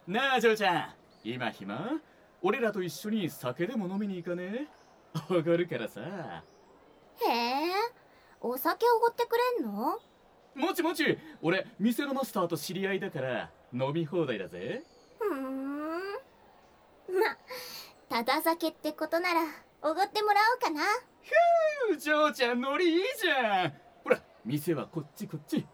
なあ、ジョーちゃん、今暇？俺らと一緒に酒でも飲みに行かね？おごるからさ。 へえ、お酒おごってくれんの？ もちもち、俺、店のマスターと知り合いだから飲み放題だぜ。 ま、ただ酒ってことならおごってもらおうかな。 ジョーちゃん、ノリいいじゃん。ほら、店はこっちこっち。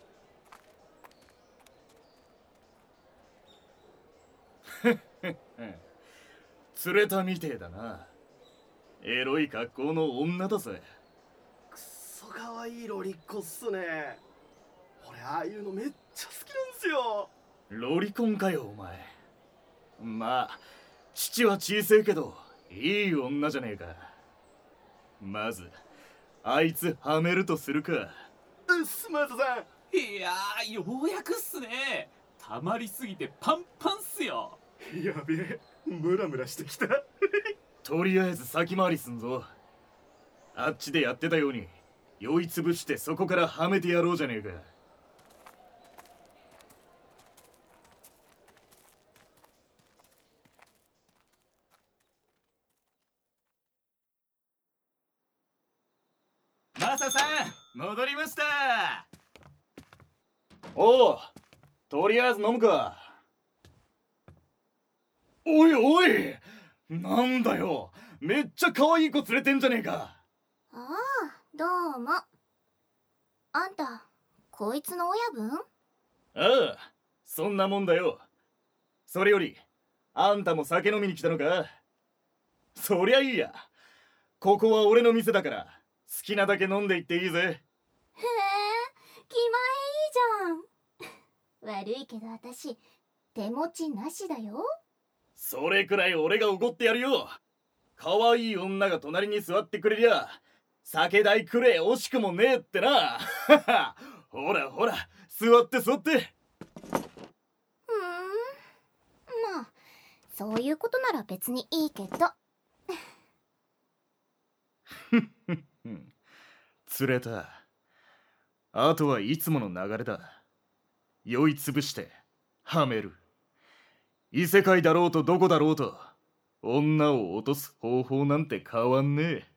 釣れたみてえだな。エロい格好の女だぜ。 くっそかわいいロリっ子っすね。俺ああいうのめっちゃ好きなんすよ。 ロリコンかよお前。まあ父は小せえけどいい女じゃねえか。まずあいつはめるとするか。 スマートさいやー、ようやくっすね。たまりすぎてパンパンっすよ。 ん。やべえ、ムラムラしてきた。 とりあえず先回りすんぞ。あっちでやってたように酔いつぶしてそこからはめてやろうじゃねえか。 マサさん、戻りました。 おう、とりあえず飲むか。おいおい、なんだよ、めっちゃ可愛い子連れてんじゃねえか。 ああ、どうも。あんた、こいつの親分？ ああ、そんなもんだよ。それよりあんたも酒飲みに来たのか？そりゃいいや。ここは俺の店だから好きなだけ飲んでいっていいぜ。 へえ、気前いいじゃん。悪いけど私、手持ちなしだよ。 それくらい俺がおごってやるよ。可愛い女が隣に座ってくれりゃ酒代くれ惜しくもねえってな。ほらほら、座って座って。 まあ、そういうことなら別にいいけど。 釣れた。あとはいつもの流れだ。酔いつぶしてはめる。異世界だろうとどこだろうと女を落とす方法なんて変わんねえ。